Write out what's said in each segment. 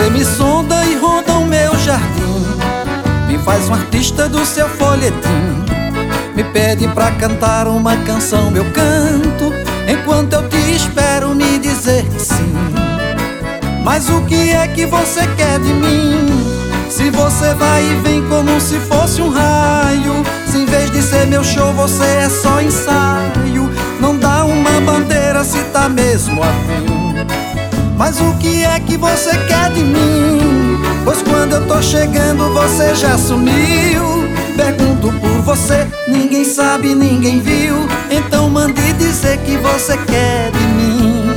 Você me sonda e ronda o meu jardim, me faz um artista do seu folhetim. Me pede pra cantar uma canção, eu canto, enquanto eu te espero me dizer que sim. Mas o que é que você quer de mim? Se você vai e vem como se fosse um raio, se em vez de ser meu show você é só ensaio, não dá uma bandeira se tá mesmo afim. Mas o que é que você quer de mim? Pois quando eu tô chegando você já sumiu. Pergunto por você, ninguém sabe, ninguém viu. Então mande dizer que você quer de mim.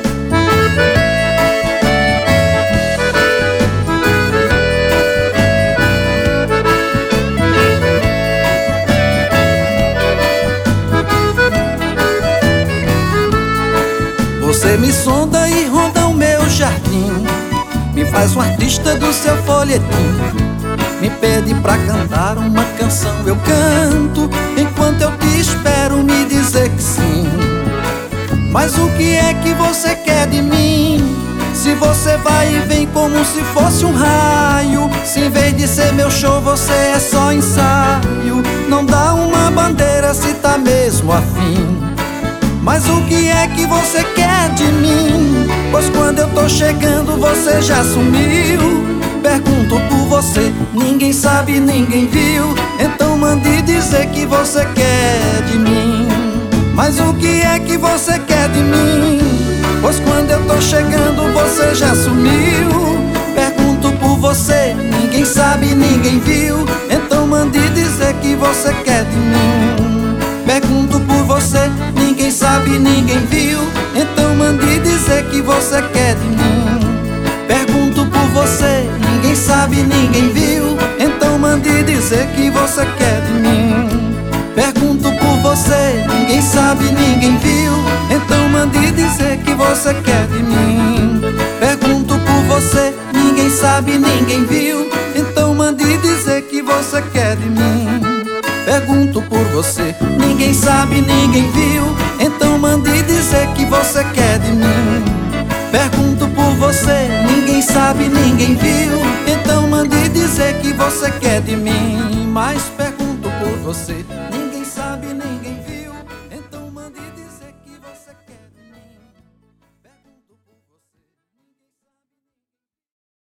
Você me sonda e ronda o meu jardim, me faz um artista do seu folhetim. Me pede pra cantar uma canção, eu canto, enquanto eu te espero me dizer que sim. Mas o que é que você quer de mim? Se você vai e vem como se fosse um raio, se em vez de ser meu show você é só ensaio, não dá uma bandeira se tá mesmo afim. Mas o que é que você quer de mim? Pois quando eu tô chegando você já sumiu. Pergunto por você, ninguém sabe, ninguém viu. Então mande dizer que você quer de mim. Mas o que é que você quer de mim? Pois quando eu tô chegando você já sumiu. Pergunto por você, ninguém sabe, ninguém viu. Então mande dizer que você quer de mim. Pergunto por você, ninguém sabe, ninguém viu. Então mande dizer que você quer de mim. Pergunto por você, ninguém sabe, ninguém viu. Então mande dizer que você quer de mim. Pergunto por você, ninguém sabe, ninguém viu. Então mande dizer que você quer de mim. Pergunto por você, ninguém sabe, ninguém viu. Então mande dizer que você quer de mim. Pergunto por você, ninguém sabe, ninguém viu. Então mande dizer que você quer de mim. Pergunto por você, ninguém sabe, ninguém viu. Então mande dizer que você quer de mim. Mas pergunto por você,